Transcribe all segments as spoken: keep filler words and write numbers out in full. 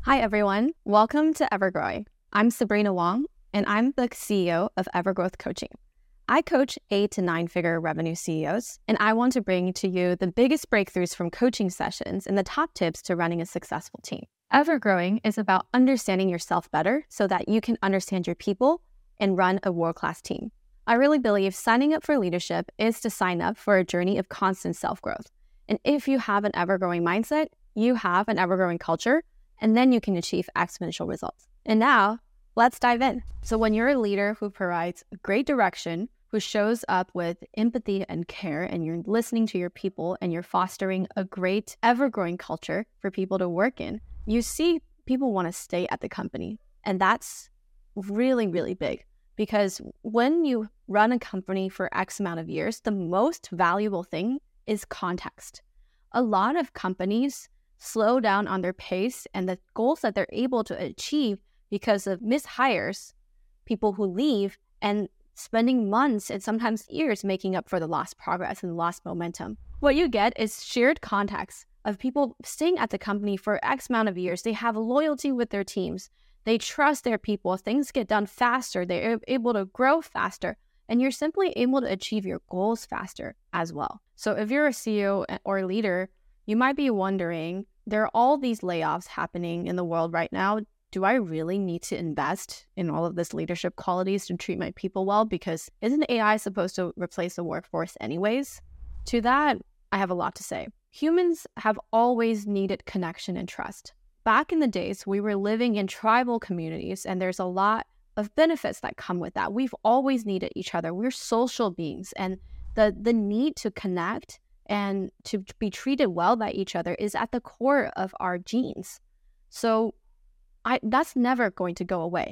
Hi, everyone. Welcome to Evergrowing. I'm Sabrina Wong, and I'm the C E O of Evergrowth Coaching. I coach eight to nine figure revenue C E Os, and I want to bring to you the biggest breakthroughs from coaching sessions and the top tips to running a successful team. Evergrowing is about understanding yourself better so that you can understand your people and run a world-class team. I really believe signing up for leadership is to sign up for a journey of constant self-growth. And if you have an ever-growing mindset, you have an ever-growing culture, and then you can achieve exponential results. And now, let's dive in. So when you're a leader who provides great direction, who shows up with empathy and care, and you're listening to your people, and you're fostering a great, ever-growing culture for people to work in, you see people want to stay at the company. And that's really, really big. Because when you run a company for X amount of years, the most valuable thing is context. A lot of companies slow down on their pace and the goals that they're able to achieve because of mishires, people who leave, and spending months and sometimes years making up for the lost progress and lost momentum. What you get is shared context of people staying at the company for X amount of years. They have loyalty with their teams. They trust their people. Things get done faster. They're able to grow faster. And you're simply able to achieve your goals faster as well. So if you're a C E O or a leader, you might be wondering, there are all these layoffs happening in the world right now. Do I really need to invest in all of this leadership qualities to treat my people well? Because isn't A I supposed to replace the workforce anyways? To that, I have a lot to say. Humans have always needed connection and trust. Back in the days, we were living in tribal communities, and there's a lot of benefits that come with that. We've always needed each other. We're social beings, and the, the need to connect and to be treated well by each other is at the core of our genes. So I, that's never going to go away.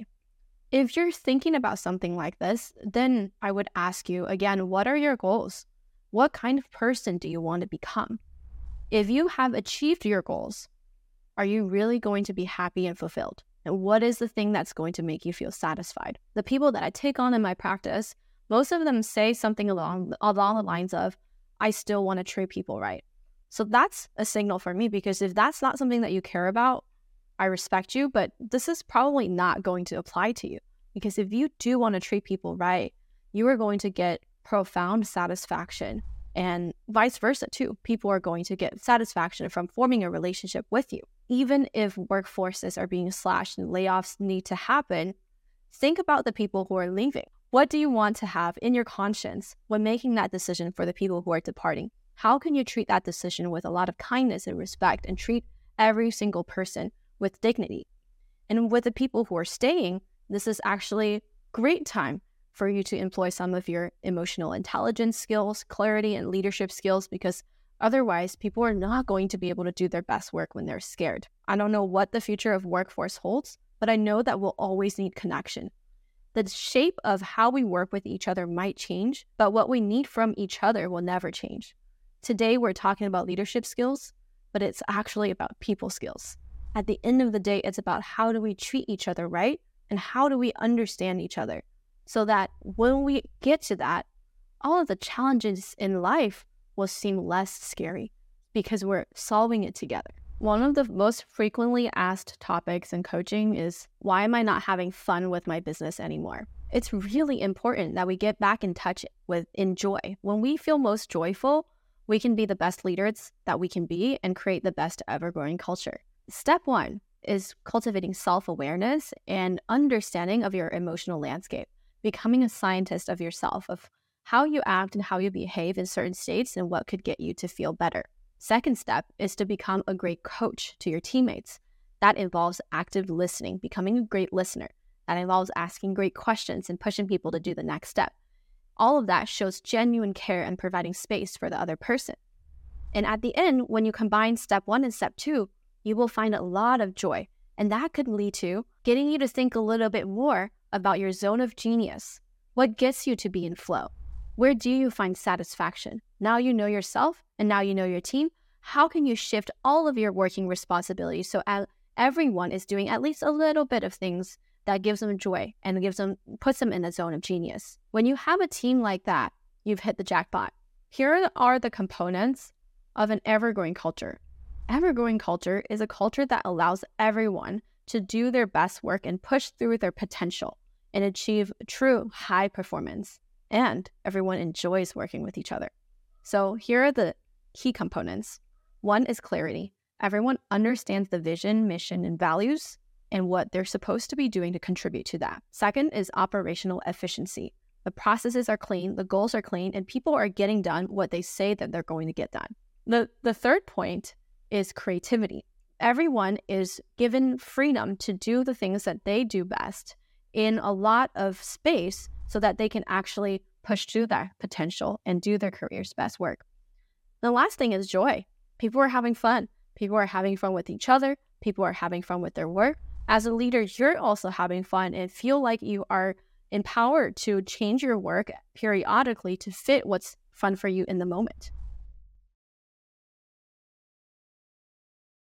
If you're thinking about something like this, then I would ask you again, what are your goals? What kind of person do you want to become? If you have achieved your goals, are you really going to be happy and fulfilled? And what is the thing that's going to make you feel satisfied? The people that I take on in my practice, most of them say something along, along the lines of, I still want to treat people right. So that's a signal for me, because if that's not something that you care about, I respect you, but this is probably not going to apply to you. Because if you do want to treat people right, you are going to get profound satisfaction, and vice versa too. People are going to get satisfaction from forming a relationship with you. Even if workforces are being slashed and layoffs need to happen, think about the people who are leaving. What do you want to have in your conscience when making that decision for the people who are departing? How can you treat that decision with a lot of kindness and respect and treat every single person with dignity? And with the people who are staying, this is actually a great time for you to employ some of your emotional intelligence skills, clarity, and leadership skills, because otherwise people are not going to be able to do their best work when they're scared. I don't know what the future of workforce holds, but I know that we'll always need connection. The shape of how we work with each other might change, but what we need from each other will never change. Today, we're talking about leadership skills, but it's actually about people skills. At the end of the day, it's about how do we treat each other right, and how do we understand each other, so that when we get to that, all of the challenges in life will seem less scary because we're solving it together. One of the most frequently asked topics in coaching is, why am I not having fun with my business anymore? It's really important that we get back in touch with in joy. When we feel most joyful, we can be the best leaders that we can be and create the best ever-growing culture. Step one is cultivating self-awareness and understanding of your emotional landscape, becoming a scientist of yourself, of how you act and how you behave in certain states and what could get you to feel better. Second step is to become a great coach to your teammates. That involves active listening, becoming a great listener. That involves asking great questions and pushing people to do the next step. All of that shows genuine care and providing space for the other person. And at the end, when you combine step one and step two, you will find a lot of joy. And that could lead to getting you to think a little bit more about your zone of genius. What gets you to be in flow? Where do you find satisfaction? Now you know yourself, and now you know your team. How can you shift all of your working responsibilities so everyone is doing at least a little bit of things that gives them joy and gives them puts them in a zone of genius? When you have a team like that, you've hit the jackpot. Here are the components of an ever-growing culture. Ever-growing culture is a culture that allows everyone to do their best work and push through their potential and achieve true high performance. And everyone enjoys working with each other. So here are the key components. One is clarity. Everyone understands the vision, mission, and values and what they're supposed to be doing to contribute to that. Second is operational efficiency. The processes are clean, the goals are clean, and people are getting done what they say that they're going to get done. The, the third point is creativity. Everyone is given freedom to do the things that they do best in a lot of space so that they can actually push through that potential and do their career's best work. The last thing is joy. People are having fun. People are having fun with each other. People are having fun with their work. As a leader, you're also having fun and feel like you are empowered to change your work periodically to fit what's fun for you in the moment.